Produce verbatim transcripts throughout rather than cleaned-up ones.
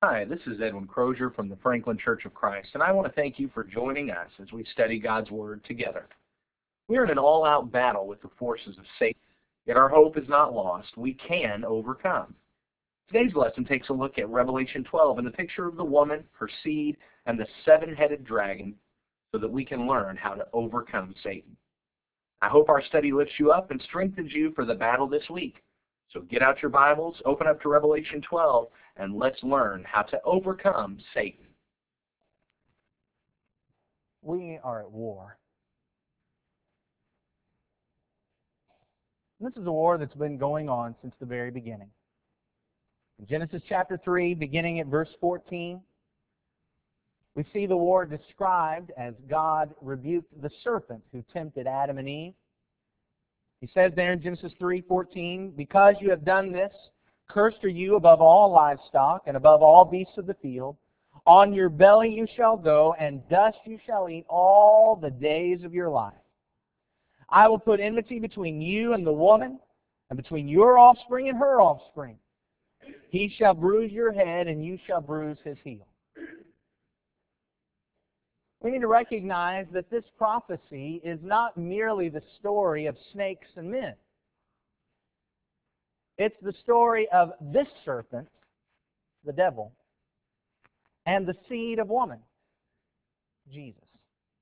Hi, this is Edwin Crozier from the Franklin Church of Christ, and I want to thank you for joining us as we study God's Word together. We are in an all-out battle with the forces of Satan, yet our hope is not lost. We can overcome. Today's lesson takes a look at Revelation twelve and the picture of the woman, her seed, and the seven-headed dragon so that we can learn how to overcome Satan. I hope our study lifts you up and strengthens you for the battle this week. So get out your Bibles, open up to Revelation twelve, and let's learn how to overcome Satan. We are at war. This is a war that's been going on since the very beginning. In Genesis chapter three, beginning at verse fourteen, we see the war described as God rebuked the serpent who tempted Adam and Eve. He says there in Genesis three fourteen, "Because you have done this, cursed are you above all livestock and above all beasts of the field. On your belly you shall go, and dust you shall eat all the days of your life. I will put enmity between you and the woman, and between your offspring and her offspring. He shall bruise your head, and you shall bruise his heel." We need to recognize that this prophecy is not merely the story of snakes and men. It's the story of this serpent, the devil, and the seed of woman, Jesus.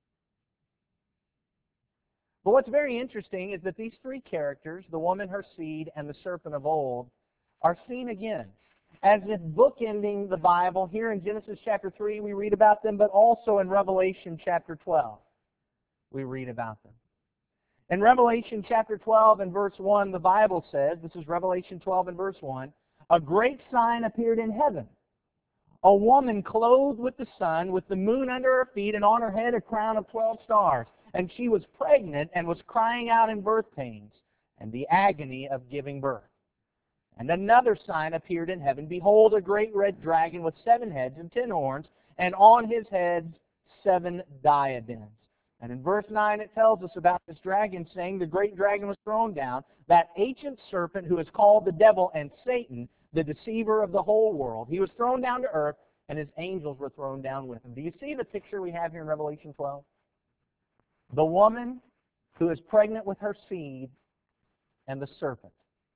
But what's very interesting is that these three characters, the woman, her seed, and the serpent of old, are seen again, as if bookending the Bible. Here in Genesis chapter three, we read about them, but also in Revelation chapter twelve, we read about them. In Revelation chapter twelve and verse one, the Bible says, this is Revelation twelve and verse one, "A great sign appeared in heaven. A woman clothed with the sun, with the moon under her feet, and on her head a crown of twelve stars. And she was pregnant and was crying out in birth pains and the agony of giving birth. And another sign appeared in heaven. Behold, a great red dragon with seven heads and ten horns, and on his heads seven diadems." And in verse nine it tells us about this dragon, saying, "The great dragon was thrown down, that ancient serpent who is called the devil and Satan, the deceiver of the whole world. He was thrown down to earth, and his angels were thrown down with him." Do you see the picture we have here in Revelation twelve? The woman who is pregnant with her seed and the serpent.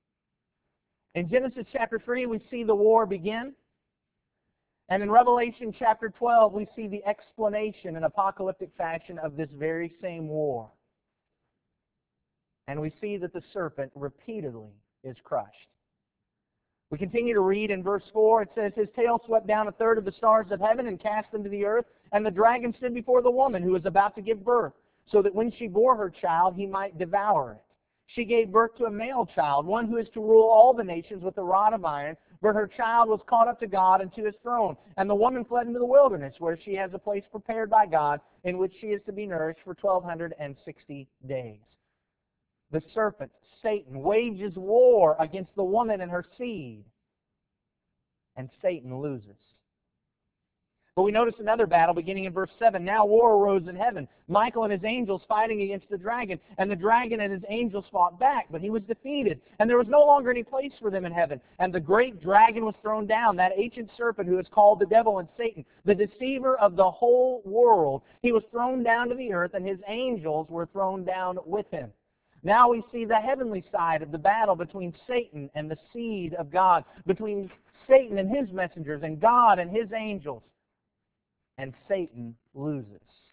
In Genesis chapter three, we see the war begin. And in Revelation chapter twelve, we see the explanation in apocalyptic fashion of this very same war. And we see that the serpent repeatedly is crushed. We continue to read in verse four. It says, "His tail swept down a third of the stars of heaven and cast them to the earth. And the dragon stood before the woman who was about to give birth, so that when she bore her child, he might devour it. She gave birth to a male child, one who is to rule all the nations with a rod of iron. But her child was caught up to God and to his throne. And the woman fled into the wilderness, where she has a place prepared by God, in which she is to be nourished for twelve sixty days." The serpent, Satan, wages war against the woman and her seed. And Satan loses. But we notice another battle beginning in verse seven. "Now war arose in heaven, Michael and his angels fighting against the dragon. And the dragon and his angels fought back, but he was defeated. And there was no longer any place for them in heaven. And the great dragon was thrown down, that ancient serpent who is called the devil and Satan, the deceiver of the whole world. He was thrown down to the earth, and his angels were thrown down with him." Now we see the heavenly side of the battle between Satan and the seed of God, between Satan and his messengers and God and his angels. And Satan loses.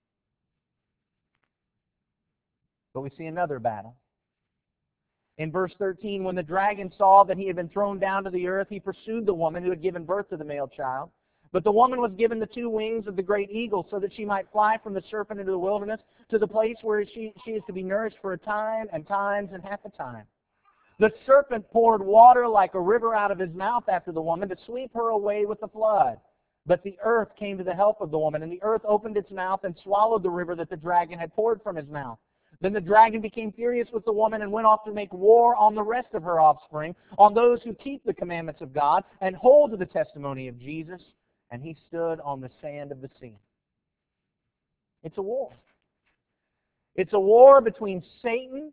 But we see another battle. In verse thirteen, "When the dragon saw that he had been thrown down to the earth, he pursued the woman who had given birth to the male child. But the woman was given the two wings of the great eagle, so that she might fly from the serpent into the wilderness to the place where she, she is to be nourished for a time and times and half a time. The serpent poured water like a river out of his mouth after the woman to sweep her away with the flood. But the earth came to the help of the woman, and the earth opened its mouth and swallowed the river that the dragon had poured from his mouth. Then the dragon became furious with the woman and went off to make war on the rest of her offspring, on those who keep the commandments of God and hold to the testimony of Jesus. And he stood on the sand of the sea." It's a war. It's a war between Satan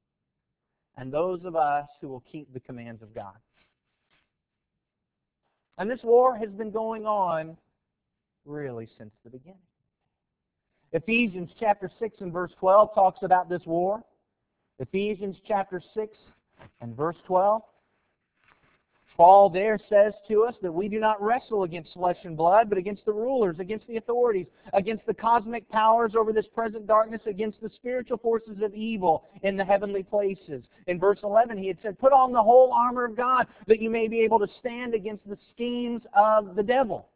and those of us who will keep the commands of God. And this war has been going on really since the beginning. Ephesians chapter six and verse twelve talks about this war. Ephesians chapter six and verse twelve. Paul there says to us that we do not wrestle against flesh and blood, but against the rulers, against the authorities, against the cosmic powers over this present darkness, against the spiritual forces of evil in the heavenly places. In verse eleven, he had said, put on the whole armor of God that you may be able to stand against the schemes of the devil.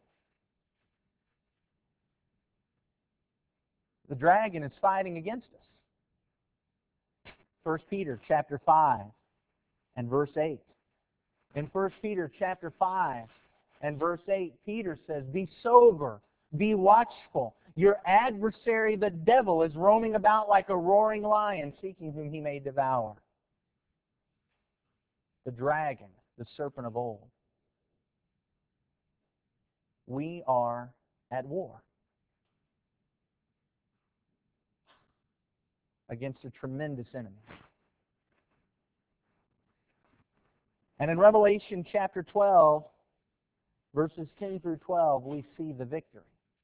The dragon is fighting against us. First Peter chapter five and verse eight. In First Peter chapter five and verse eight, Peter says, be sober, be watchful. Your adversary, the devil, is roaming about like a roaring lion, seeking whom he may devour. The dragon, the serpent of old. We are at war against a tremendous enemy. And in Revelation chapter twelve, verses ten through twelve, we see the victory.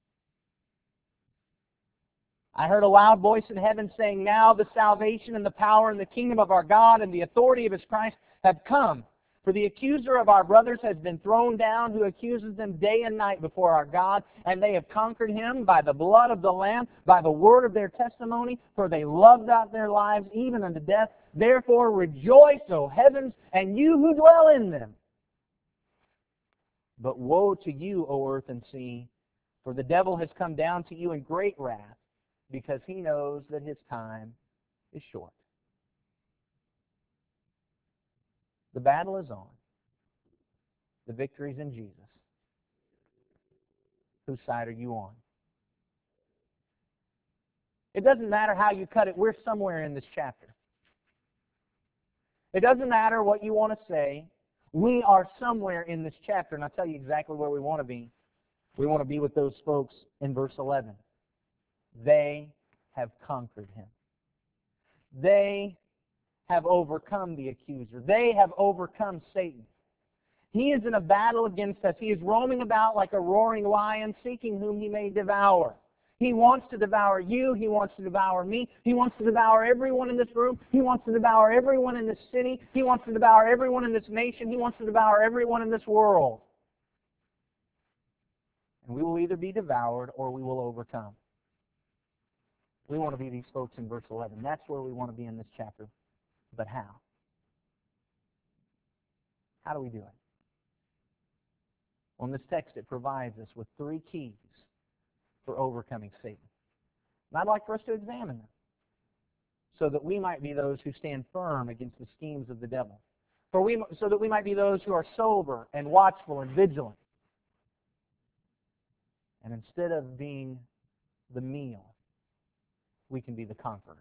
I heard a loud voice in heaven saying, now the salvation and the power and the kingdom of our God and the authority of His Christ have come. For the accuser of our brothers has been thrown down, who accuses them day and night before our God, and they have conquered him by the blood of the Lamb, by the word of their testimony, for they loved not their lives even unto death. Therefore rejoice, O heavens, and you who dwell in them. But woe to you, O earth and sea, for the devil has come down to you in great wrath, because he knows that his time is short. The battle is on. The victory is in Jesus. Whose side are you on? It doesn't matter how you cut it. We're somewhere in this chapter. It doesn't matter what you want to say. We are somewhere in this chapter, and I'll tell you exactly where we want to be. We want to be with those folks in verse eleven. They have conquered him. They have overcome the accuser. They have overcome Satan. He is in a battle against us. He is roaming about like a roaring lion, seeking whom he may devour. He wants to devour you. He wants to devour me. He wants to devour everyone in this room. He wants to devour everyone in this city. He wants to devour everyone in this nation. He wants to devour everyone in this world. And we will either be devoured or we will overcome. We want to be these folks in verse eleven. That's where we want to be in this chapter. But how? How do we do it? Well, in this text, it provides us with three keys for overcoming Satan. And I'd like for us to examine them so that we might be those who stand firm against the schemes of the devil. For we, so that we might be those who are sober and watchful and vigilant. And instead of being the meal, we can be the conquerors.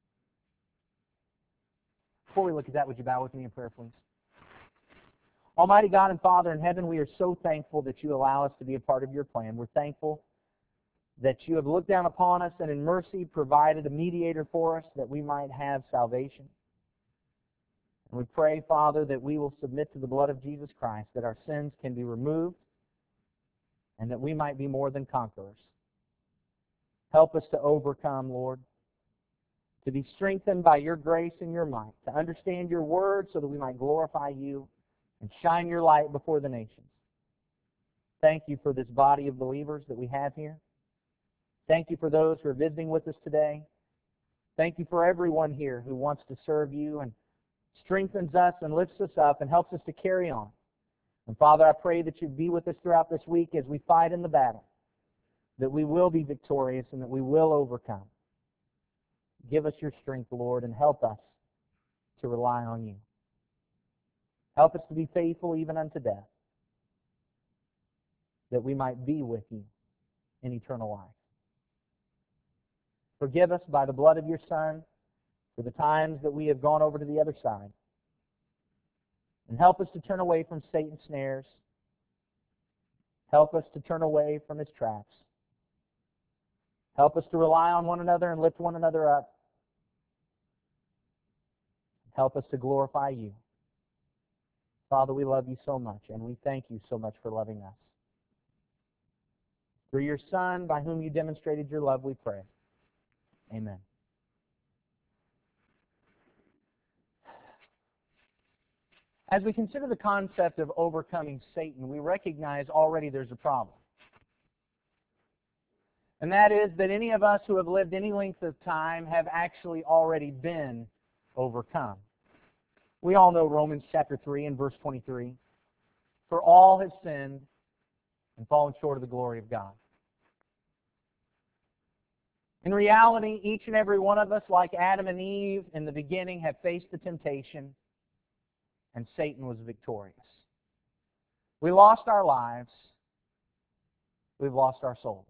Before we look at that, would you bow with me in prayer, please? Almighty God and Father in heaven, we are so thankful that you allow us to be a part of your plan. We're thankful that you have looked down upon us and in mercy provided a mediator for us that we might have salvation. And we pray, Father, that we will submit to the blood of Jesus Christ, that our sins can be removed, and that we might be more than conquerors. Help us to overcome, Lord, to be strengthened by your grace and your might, to understand your word so that we might glorify you and shine your light before the nations. Thank you for this body of believers that we have here. Thank you for those who are visiting with us today. Thank you for everyone here who wants to serve you and strengthens us and lifts us up and helps us to carry on. And Father, I pray that you be with us throughout this week as we fight in the battle, that we will be victorious and that we will overcome. Give us your strength, Lord, and help us to rely on you. Help us to be faithful even unto death, that we might be with you in eternal life. Forgive us by the blood of your Son for the times that we have gone over to the other side. And help us to turn away from Satan's snares. Help us to turn away from his traps. Help us to rely on one another and lift one another up. Help us to glorify you. Father, we love you so much, and we thank you so much for loving us. Through your Son, by whom you demonstrated your love, we pray. Amen. As we consider the concept of overcoming Satan, we recognize already there's a problem. And that is that any of us who have lived any length of time have actually already been overcome. We all know Romans chapter three and verse twenty-three. For all have sinned and fallen short of the glory of God. In reality, each and every one of us, like Adam and Eve in the beginning, have faced the temptation, and Satan was victorious. We lost our lives. We've lost our souls.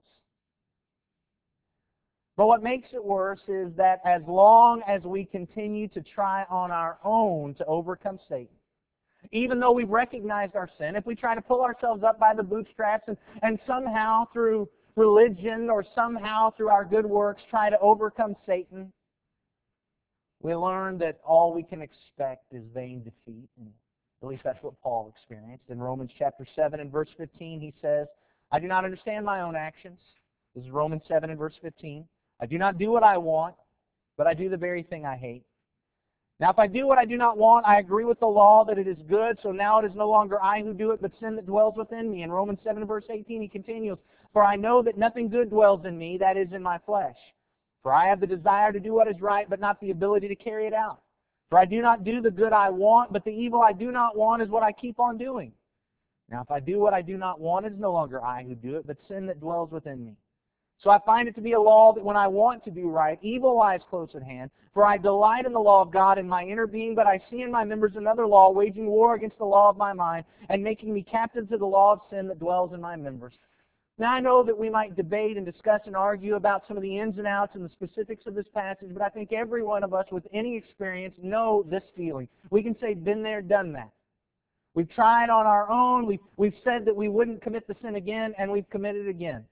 But what makes it worse is that as long as we continue to try on our own to overcome Satan, even though we've recognized our sin, if we try to pull ourselves up by the bootstraps and, and somehow through religion or somehow through our good works try to overcome Satan, we learn that all we can expect is vain defeat. And at least that's what Paul experienced. In Romans chapter seven and verse fifteen, he says, I do not understand my own actions. This is Romans seven and verse fifteen. I do not do what I want, but I do the very thing I hate. Now if I do what I do not want, I agree with the law that it is good, so now it is no longer I who do it, but sin that dwells within me. In Romans seven verse eighteen, he continues, For I know that nothing good dwells in me, that is in my flesh. For I have the desire to do what is right, but not the ability to carry it out. For I do not do the good I want, but the evil I do not want is what I keep on doing. Now if I do what I do not want, it is no longer I who do it, but sin that dwells within me. So I find it to be a law that when I want to do right, evil lies close at hand. For I delight in the law of God in my inner being, but I see in my members another law, waging war against the law of my mind, and making me captive to the law of sin that dwells in my members. Now I know that we might debate and discuss and argue about some of the ins and outs and the specifics of this passage, but I think every one of us with any experience know this feeling. We can say, been there, done that. We've tried on our own, we've, we've said that we wouldn't commit the sin again, and we've committed it again.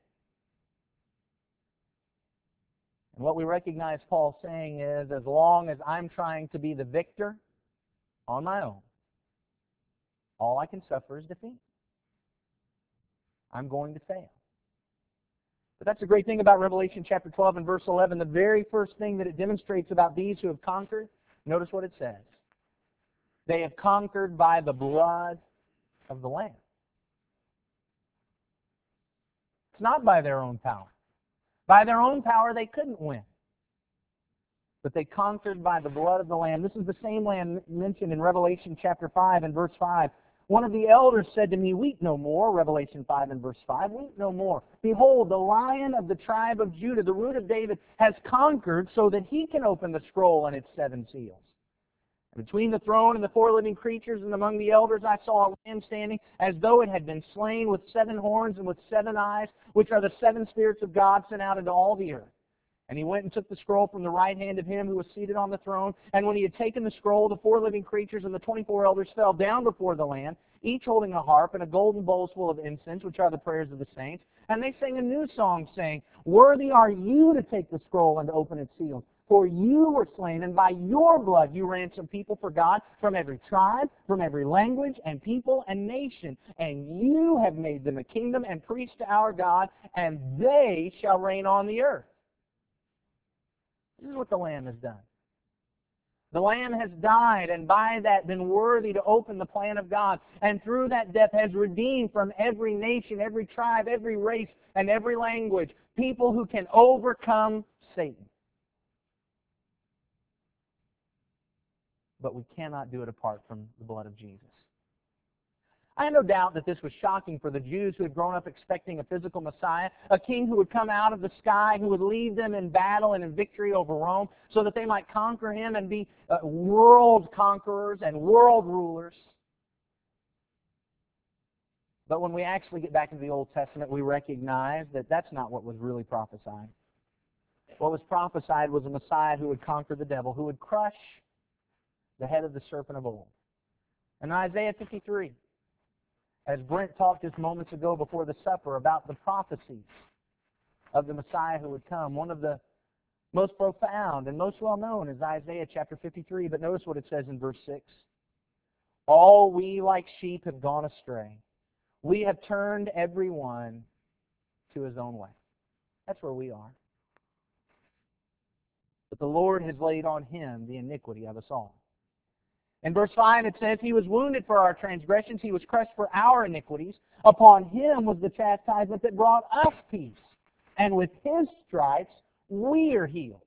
And what we recognize Paul saying is, as long as I'm trying to be the victor on my own, all I can suffer is defeat. I'm going to fail. But that's the great thing about Revelation chapter twelve and verse eleven. The very first thing that it demonstrates about these who have conquered, notice what it says. They have conquered by the blood of the Lamb. It's not by their own power. By their own power, they couldn't win. But they conquered by the blood of the Lamb. This is the same Lamb mentioned in Revelation chapter five and verse five. One of the elders said to me, Weep no more, Revelation five and verse five, weep no more. Behold, the Lion of the tribe of Judah, the Root of David, has conquered so that he can open the scroll and its seven seals. And between the throne and the four living creatures and among the elders I saw a Lamb standing as though it had been slain, with seven horns and with seven eyes, which are the seven spirits of God sent out into all the earth. And he went and took the scroll from the right hand of him who was seated on the throne. And when he had taken the scroll, the four living creatures and the twenty-four elders fell down before the Lamb, each holding a harp and a golden bowl full of incense, which are the prayers of the saints. And they sang a new song, saying, Worthy are you to take the scroll and to open its seals. For you were slain, and by your blood you ransomed people for God from every tribe, from every language, and people, and nation. And you have made them a kingdom and priests to our God, and they shall reign on the earth. This is what the Lamb has done. The Lamb has died, and by that been worthy to open the plan of God. And through that death has redeemed from every nation, every tribe, every race, and every language, people who can overcome Satan. But we cannot do it apart from the blood of Jesus. I have no doubt that this was shocking for the Jews who had grown up expecting a physical Messiah, a king who would come out of the sky, who would lead them in battle and in victory over Rome, so that they might conquer him and be uh, world conquerors and world rulers. But when we actually get back into the Old Testament, we recognize that that's not what was really prophesied. What was prophesied was a Messiah who would conquer the devil, who would crush the head of the serpent of old. In Isaiah fifty-three, as Brent talked just moments ago before the supper about the prophecies of the Messiah who would come, one of the most profound and most well known is Isaiah chapter fifty-three, but notice what it says in verse six. All we like sheep have gone astray. We have turned every one to his own way. That's where we are. But the Lord has laid on him the iniquity of us all. In verse five it says, He was wounded for our transgressions, He was crushed for our iniquities. Upon Him was the chastisement that brought us peace. And with His stripes we are healed.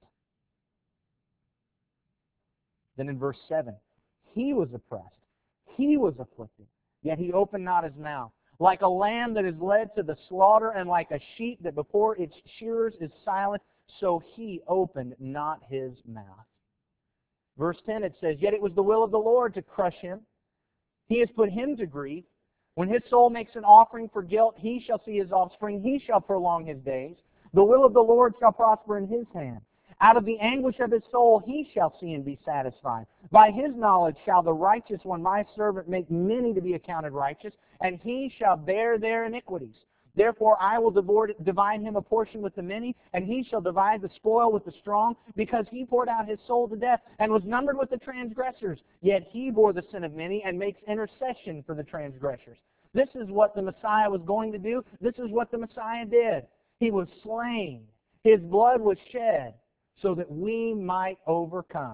Then in verse seven, He was oppressed, He was afflicted, yet He opened not His mouth. Like a lamb that is led to the slaughter, and like a sheep that before its shearers is silent, so He opened not His mouth. Verse ten, it says, Yet it was the will of the Lord to crush him. He has put him to grief. When his soul makes an offering for guilt, he shall see his offspring. He shall prolong his days. The will of the Lord shall prosper in his hand. Out of the anguish of his soul he shall see and be satisfied. By his knowledge shall the righteous one, my servant, make many to be accounted righteous, and he shall bear their iniquities. Therefore I will divide him a portion with the many, and he shall divide the spoil with the strong, because he poured out his soul to death, and was numbered with the transgressors. Yet he bore the sin of many, and makes intercession for the transgressors. This is what the Messiah was going to do. This is what the Messiah did. He was slain. His blood was shed, so that we might overcome.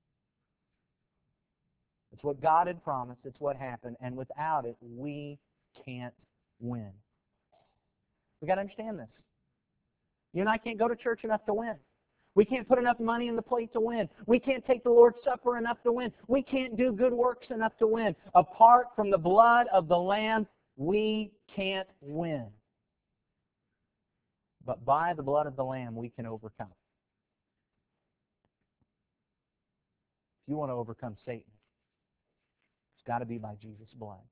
It's what God had promised. It's what happened. And without it, we can't win. We've got to understand this. You and I can't go to church enough to win. We can't put enough money in the plate to win. We can't take the Lord's Supper enough to win. We can't do good works enough to win. Apart from the blood of the Lamb, we can't win. But by the blood of the Lamb, we can overcome. If you want to overcome Satan, it's got to be by Jesus' blood.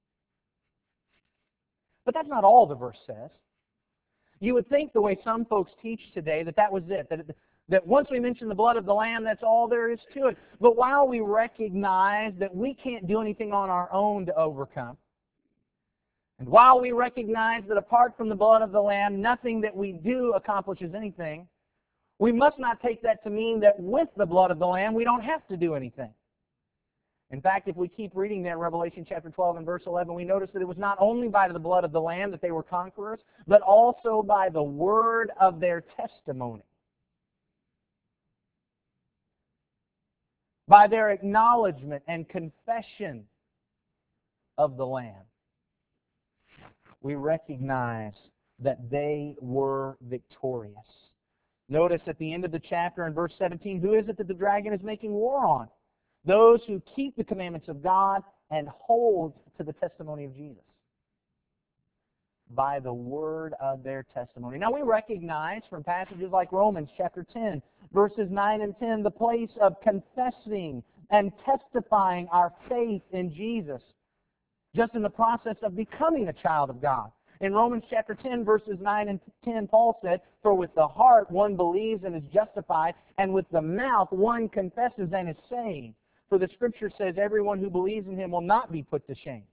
But that's not all the verse says. You would think the way some folks teach today that that was it, that, that once we mention the blood of the Lamb, that's all there is to it. But while we recognize that we can't do anything on our own to overcome, and while we recognize that apart from the blood of the Lamb, nothing that we do accomplishes anything, we must not take that to mean that with the blood of the Lamb, we don't have to do anything. In fact, if we keep reading there, Revelation chapter twelve and verse eleven, we notice that it was not only by the blood of the Lamb that they were conquerors, but also by the word of their testimony. By their acknowledgement and confession of the Lamb. We recognize that they were victorious. Notice at the end of the chapter in verse seventeen, who is it that the dragon is making war on? Those who keep the commandments of God and hold to the testimony of Jesus. By the word of their testimony. Now we recognize from passages like Romans chapter ten, verses nine and ten, the place of confessing and testifying our faith in Jesus, just in the process of becoming a child of God. In Romans chapter ten, verses nine and ten, Paul said, For with the heart one believes and is justified, and with the mouth one confesses and is saved. For the Scripture says, everyone who believes in Him will not be put to shame.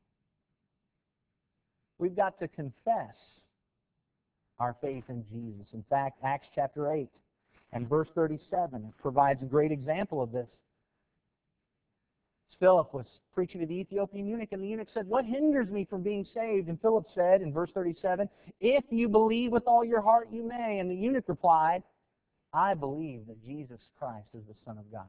We've got to confess our faith in Jesus. In fact, Acts chapter eight and verse thirty-seven provides a great example of this. Philip was preaching to the Ethiopian eunuch, and the eunuch said, What hinders me from being saved? And Philip said in verse thirty-seven, If you believe with all your heart, you may. And the eunuch replied, I believe that Jesus Christ is the Son of God.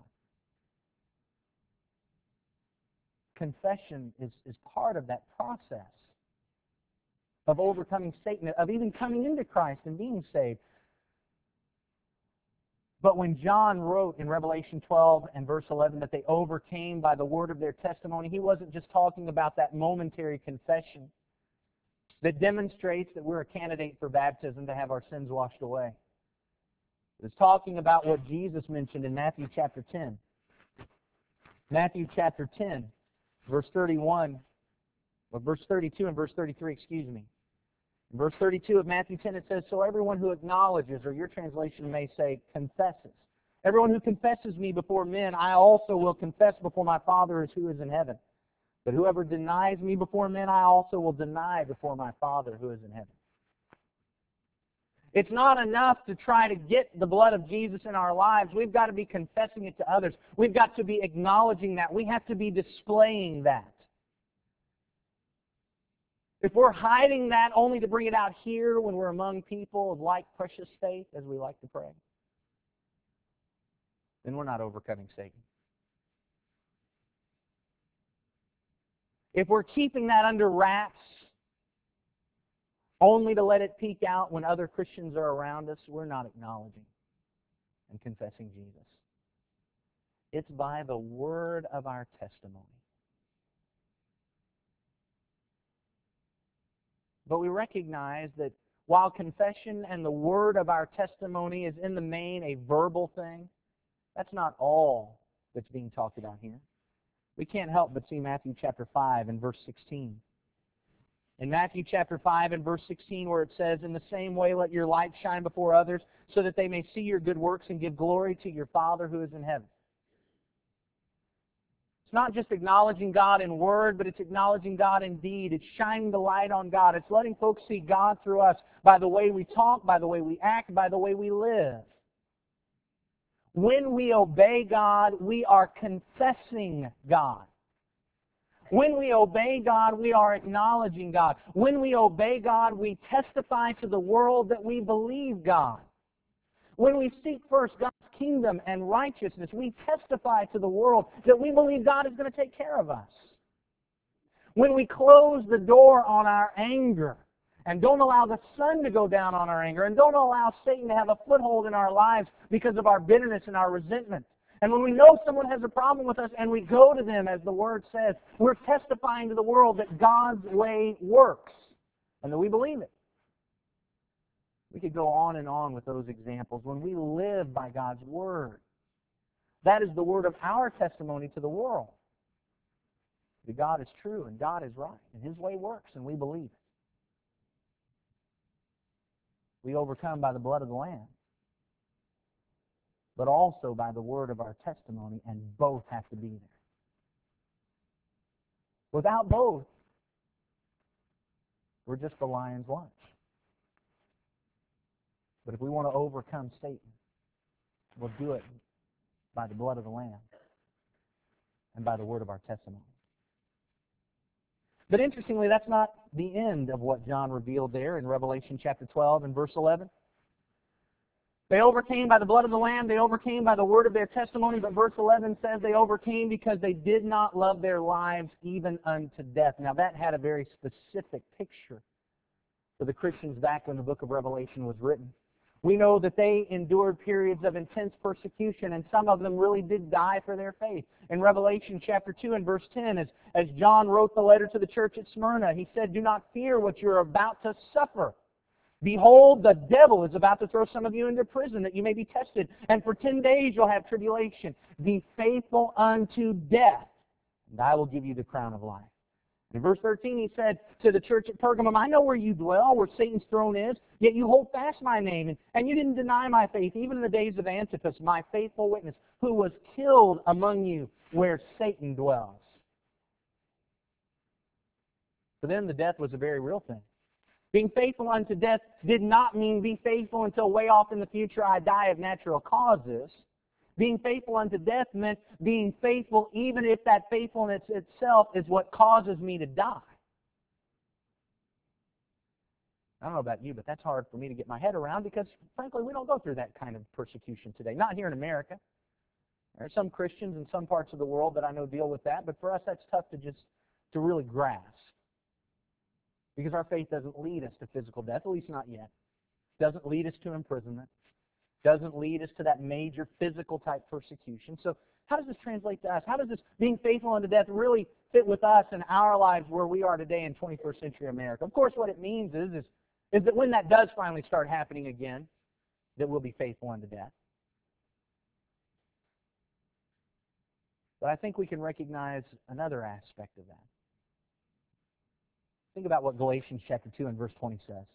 Confession is, is part of that process of overcoming Satan, of even coming into Christ and being saved. But when John wrote in Revelation twelve and verse eleven that they overcame by the word of their testimony, he wasn't just talking about that momentary confession that demonstrates that we're a candidate for baptism to have our sins washed away. He was talking about what Jesus mentioned in Matthew chapter ten. Matthew chapter ten, verse thirty-one, or verse thirty-two and verse thirty-three, excuse me. In verse thirty-two of Matthew ten, it says, So everyone who acknowledges, or your translation may say, confesses. Everyone who confesses me before men, I also will confess before my Father who is in heaven. But whoever denies me before men, I also will deny before my Father who is in heaven. It's not enough to try to get the blood of Jesus in our lives. We've got to be confessing it to others. We've got to be acknowledging that. We have to be displaying that. If we're hiding that only to bring it out here when we're among people of like precious faith, as we like to pray, then we're not overcoming Satan. If we're keeping that under wraps, only to let it peek out when other Christians are around us, we're not acknowledging and confessing Jesus. It's by the word of our testimony. But we recognize that while confession and the word of our testimony is in the main a verbal thing, that's not all that's being talked about here. We can't help but see Matthew chapter five and verse sixteen. In Matthew chapter five and verse sixteen, where it says, "In the same way let your light shine before others, so that they may see your good works and give glory to your Father who is in heaven." It's not just acknowledging God in word, but it's acknowledging God in deed. It's shining the light on God. It's letting folks see God through us by the way we talk, by the way we act, by the way we live. When we obey God, we are confessing God. When we obey God, we are acknowledging God. When we obey God, we testify to the world that we believe God. When we seek first God's kingdom and righteousness, we testify to the world that we believe God is going to take care of us. When we close the door on our anger and don't allow the sun to go down on our anger and don't allow Satan to have a foothold in our lives because of our bitterness and our resentment, and when we know someone has a problem with us and we go to them, as the Word says, we're testifying to the world that God's way works and that we believe it. We could go on and on with those examples. When we live by God's Word, that is the word of our testimony to the world. That God is true and God is right and His way works and we believe it. We overcome by the blood of the Lamb, but also by the word of our testimony, and both have to be there. Without both, we're just the lion's lunch. But if we want to overcome Satan, we'll do it by the blood of the Lamb and by the word of our testimony. But interestingly, that's not the end of what John revealed there in Revelation chapter twelve and verse eleven. They overcame by the blood of the Lamb, they overcame by the word of their testimony, but verse eleven says they overcame because they did not love their lives even unto death. Now that had a very specific picture for the Christians back when the book of Revelation was written. We know that they endured periods of intense persecution, and some of them really did die for their faith. In Revelation chapter two and verse ten, as, as John wrote the letter to the church at Smyrna, he said, "Do not fear what you're about to suffer. Behold, the devil is about to throw some of you into prison that you may be tested, and for ten days you'll have tribulation. Be faithful unto death, and I will give you the crown of life." In verse thirteen, he said to the church at Pergamum, "I know where you dwell, where Satan's throne is, yet you hold fast my name, and, and you didn't deny my faith, even in the days of Antipas, my faithful witness, who was killed among you where Satan dwells." For them, the death was a very real thing. Being faithful unto death did not mean be faithful until way off in the future I die of natural causes. Being faithful unto death meant being faithful even if that faithfulness itself is what causes me to die. I don't know about you, but that's hard for me to get my head around because, frankly, we don't go through that kind of persecution today. Not here in America. There are some Christians in some parts of the world that I know deal with that, but for us that's tough to just to really grasp. Because our faith doesn't lead us to physical death, at least not yet. It doesn't lead us to imprisonment. Doesn't lead us to that major physical type persecution. So how does this translate to us? How does this being faithful unto death really fit with us in our lives where we are today in twenty-first century America? Of course, what it means is, is, is that when that does finally start happening again, that we'll be faithful unto death. But I think we can recognize another aspect of that. Think about what Galatians chapter two and verse twenty says.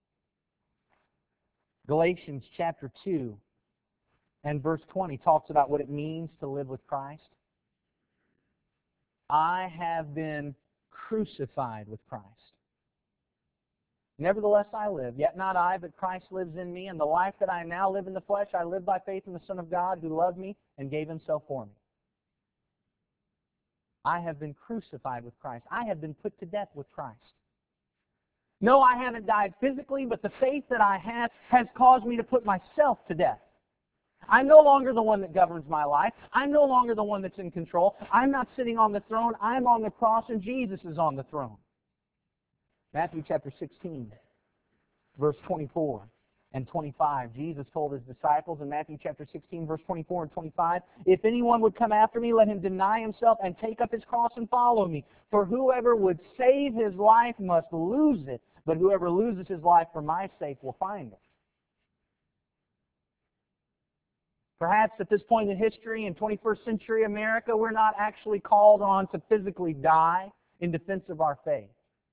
Galatians chapter two and verse twenty talks about what it means to live with Christ. I have been crucified with Christ. Nevertheless I live, yet not I, but Christ lives in me, and the life that I now live in the flesh, I live by faith in the Son of God, who loved me and gave himself for me. I have been crucified with Christ. I have been put to death with Christ. No, I haven't died physically, but the faith that I have has caused me to put myself to death. I'm no longer the one that governs my life. I'm no longer the one that's in control. I'm not sitting on the throne. I'm on the cross, and Jesus is on the throne. Matthew chapter sixteen, verse twenty-four and twenty-five. Jesus told his disciples in Matthew chapter sixteen, verse twenty-four and twenty-five, "If anyone would come after me, let him deny himself and take up his cross and follow me. For whoever would save his life must lose it, but whoever loses his life for my sake will find it." Perhaps at this point in history, in twenty-first century America, we're not actually called on to physically die in defense of our faith.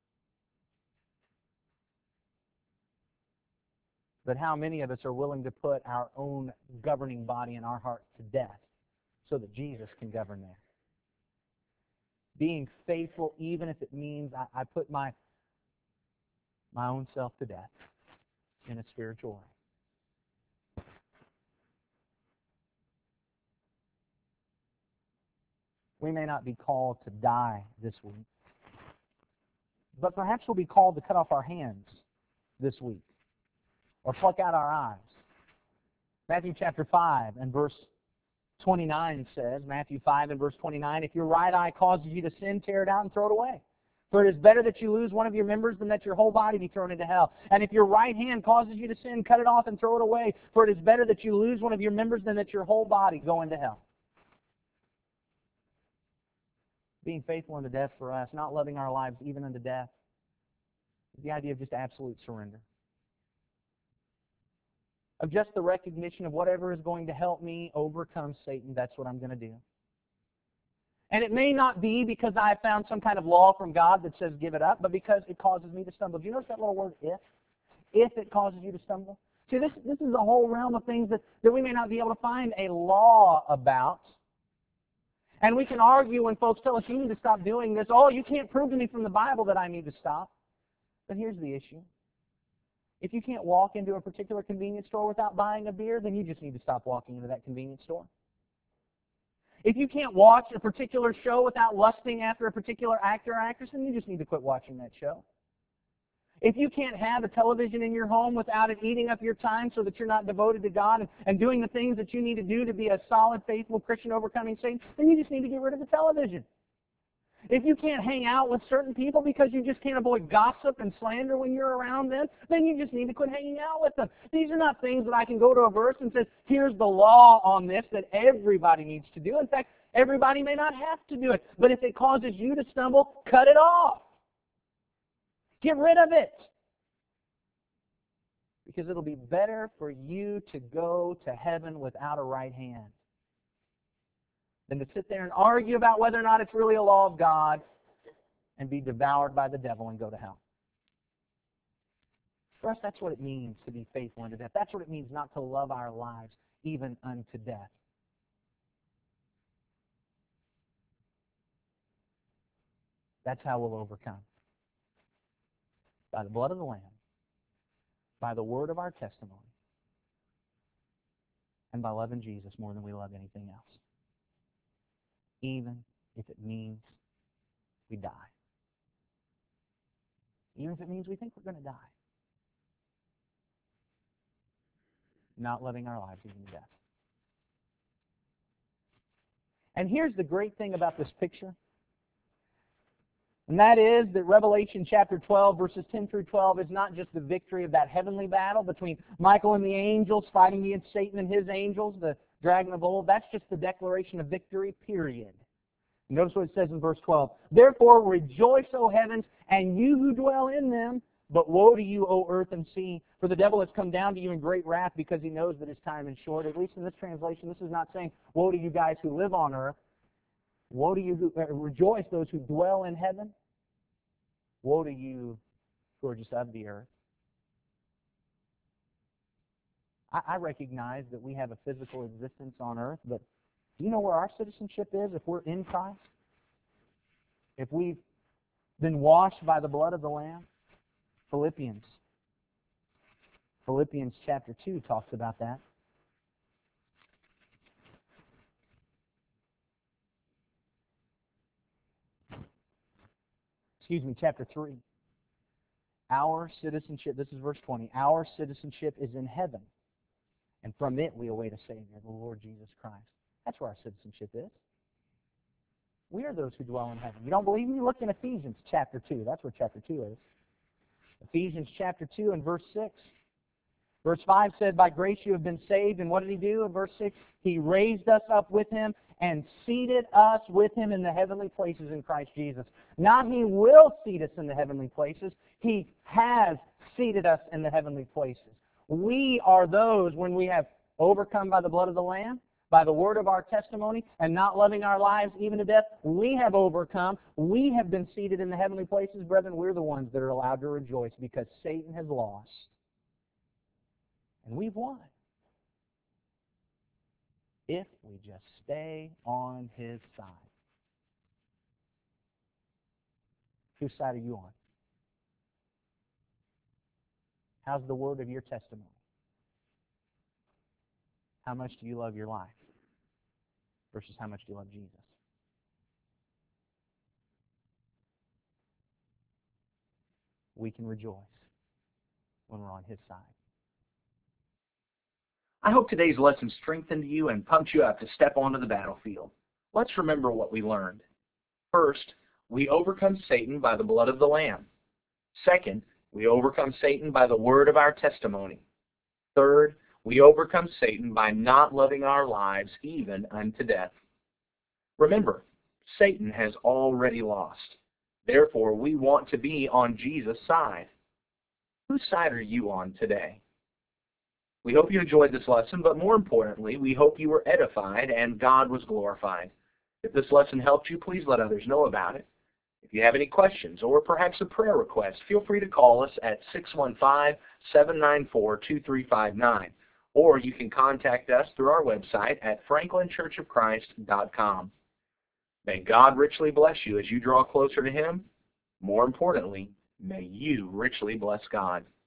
But how many of us are willing to put our own governing body in our heart to death so that Jesus can govern there? Being faithful, even if it means I, I put my, my own self to death in a spiritual way. We may not be called to die this week, but perhaps we'll be called to cut off our hands this week, or pluck out our eyes. Matthew chapter five and verse twenty-nine says, Matthew five and verse twenty-nine, "If your right eye causes you to sin, tear it out and throw it away. For it is better that you lose one of your members than that your whole body be thrown into hell. And if your right hand causes you to sin, cut it off and throw it away. For it is better that you lose one of your members than that your whole body go into hell." Being faithful unto death for us, not loving our lives even unto death, is the idea of just absolute surrender. Of just the recognition of whatever is going to help me overcome Satan, that's what I'm going to do. And it may not be because I have found some kind of law from God that says give it up, but because it causes me to stumble. Do you notice that little word, if? If it causes you to stumble. See, this, this is a whole realm of things that, that we may not be able to find a law about. And we can argue when folks tell us, you need to stop doing this. Oh, you can't prove to me from the Bible that I need to stop. But here's the issue. If you can't walk into a particular convenience store without buying a beer, then you just need to stop walking into that convenience store. If you can't watch a particular show without lusting after a particular actor or actress, then you just need to quit watching that show. If you can't have a television in your home without it eating up your time so that you're not devoted to God and, and doing the things that you need to do to be a solid, faithful Christian overcoming Satan, then you just need to get rid of the television. If you can't hang out with certain people because you just can't avoid gossip and slander when you're around them, then you just need to quit hanging out with them. These are not things that I can go to a verse and say, here's the law on this that everybody needs to do. In fact, everybody may not have to do it. But if it causes you to stumble, cut it off. Get rid of it. Because it'll be better for you to go to heaven without a right hand than to sit there and argue about whether or not it's really a law of God and be devoured by the devil and go to hell. For us, that's what it means to be faithful unto death. That's what it means not to love our lives even unto death. That's how we'll overcome. By the blood of the Lamb, by the word of our testimony, and by loving Jesus more than we love anything else. Even if it means we die. Even if it means we think we're going to die. Not loving our lives even to death. And here's the great thing about this picture. And that is that Revelation chapter twelve, verses ten through twelve, is not just the victory of that heavenly battle between Michael and the angels fighting against Satan and his angels, the dragon of old. That's just the declaration of victory, period. Notice what it says in verse twelve. "Therefore rejoice, O heavens, and you who dwell in them. But woe to you, O earth and sea, for the devil has come down to you in great wrath because he knows that his time is short." At least in this translation, this is not saying, woe to you guys who live on earth. Woe to you who, uh, rejoice those who dwell in heaven. Woe to you who are just of the earth. I, I recognize that we have a physical existence on earth, but do you know where our citizenship is if we're in Christ? If we've been washed by the blood of the Lamb? Philippians. Philippians chapter two talks about that. Excuse me, chapter three. Our citizenship, this is verse twenty, our citizenship is in heaven, and from it we await a Savior, the Lord Jesus Christ. That's where our citizenship is. We are those who dwell in heaven. You don't believe me? Look in Ephesians chapter two. That's where chapter two is. Ephesians chapter two and verse six. Verse five said, by grace you have been saved. And what did he do in verse six? He raised us up with him and seated us with him in the heavenly places in Christ Jesus. Not he will seat us in the heavenly places. He has seated us in the heavenly places. We are those, when we have overcome by the blood of the Lamb, by the word of our testimony, and not loving our lives even to death, we have overcome. We have been seated in the heavenly places. Brethren, we're the ones that are allowed to rejoice because Satan has lost. And we've won. If we just stay on his side. Whose side are you on? How's the word of your testimony? How much do you love your life? Versus how much do you love Jesus? We can rejoice when we're on his side. I hope today's lesson strengthened you and pumped you up to step onto the battlefield. Let's remember what we learned. First, we overcome Satan by the blood of the Lamb. Second, we overcome Satan by the word of our testimony. Third, we overcome Satan by not loving our lives even unto death. Remember, Satan has already lost. Therefore, we want to be on Jesus' side. Whose side are you on today? We hope you enjoyed this lesson, but more importantly, we hope you were edified and God was glorified. If this lesson helped you, please let others know about it. If you have any questions or perhaps a prayer request, feel free to call us at six one five, seven nine four, two three five nine, or you can contact us through our website at franklin church of christ dot com. May God richly bless you as you draw closer to him. More importantly, may you richly bless God.